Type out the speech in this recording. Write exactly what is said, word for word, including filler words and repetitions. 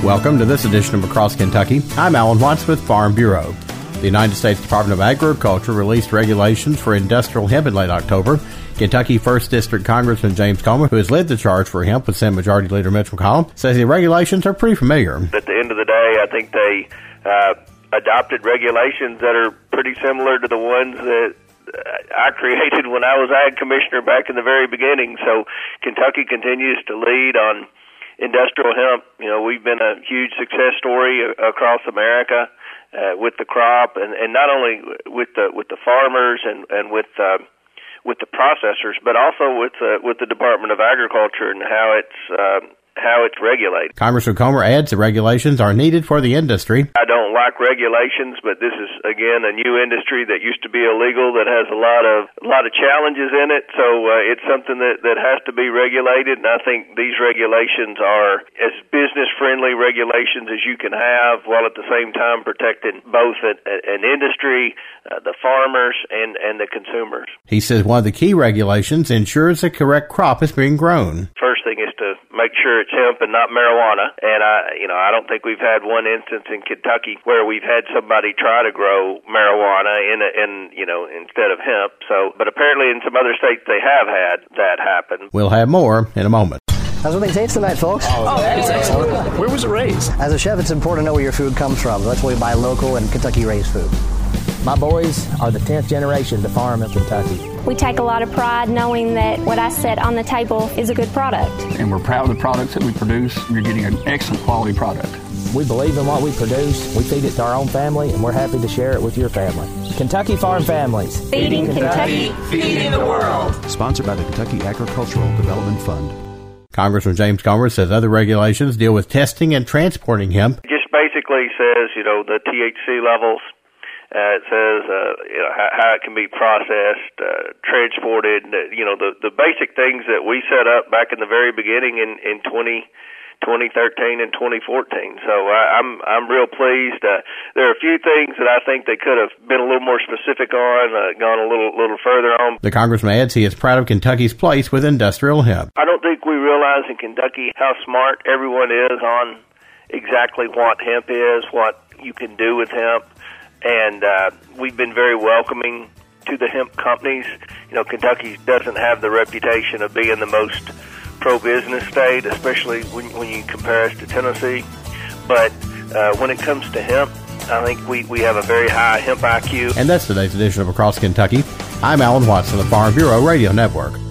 Welcome to this edition of Across Kentucky. I'm Alan Watts with Farm Bureau. The United States Department of Agriculture released regulations for industrial hemp in late October. Kentucky first District Congressman James Comer, who has led the charge for hemp with Senate Majority Leader Mitch McConnell, says the regulations are pretty familiar. At the end of the day, I think they uh, adopted regulations that are pretty similar to the ones that I created when I was Ag Commissioner back in the very beginning. So Kentucky continues to lead on industrial hemp. You know, we've been a huge success story across America uh, with the crop, and, and not only with the with the farmers and and with uh, with the processors, but also with uh, with the Department of Agriculture and how it's uh, how it's regulated. Congressman Comer adds the regulations are needed for the industry. I don't like regulations, but this is again a new industry that used to be illegal that has a lot of a lot of challenges in it. So uh, it's something that, that has to be regulated, and I think these regulations are as business friendly regulations as you can have, while at the same time protecting both an, an industry, uh, the farmers, and and the consumers. He says one of the key regulations ensures the correct crop is being grown. First thing is to make sure it's hemp and not marijuana. And I, you know, I don't think we've had one instance in Kentucky where we've had somebody try to grow marijuana in, a, in you know, instead of hemp. So, but apparently in some other states they have had that happen. We'll have more in a moment. How's everything taste tonight, folks? Oh, that is excellent. Where was it raised? As a chef, it's important to know where your food comes from. That's why we buy local and Kentucky-raised food. My boys are the tenth generation to farm in Kentucky. We take a lot of pride knowing that what I set on the table is a good product. And we're proud of the products that we produce. You're getting an excellent quality product. We believe in what we produce. We feed it to our own family, and we're happy to share it with your family. Kentucky Farm Families. Feeding Kentucky, feeding the world. Sponsored by the Kentucky Agricultural Development Fund. Congressman James Comer says other regulations deal with testing and transporting hemp. It just basically says, you know, the T H C levels. Uh, it says uh, you know, how, how it can be processed, uh, transported, you know, the, the basic things that we set up back in the very beginning in, in twenty thirteen and twenty fourteen. So I, I'm I'm real pleased. Uh, there are a few things that I think they could have been a little more specific on, uh, gone a little little further on. The congressman adds he is proud of Kentucky's place with industrial hemp. I don't think we realize in Kentucky how smart everyone is on exactly what hemp is, what you can do with hemp. And uh, we've been very welcoming to the hemp companies. You know, Kentucky doesn't have the reputation of being the most pro-business state, especially when, when you compare us to Tennessee. But uh, when it comes to hemp, I think we, we have a very high hemp I Q. And that's today's edition of Across Kentucky. I'm Alan Watts on the Farm Bureau Radio Network.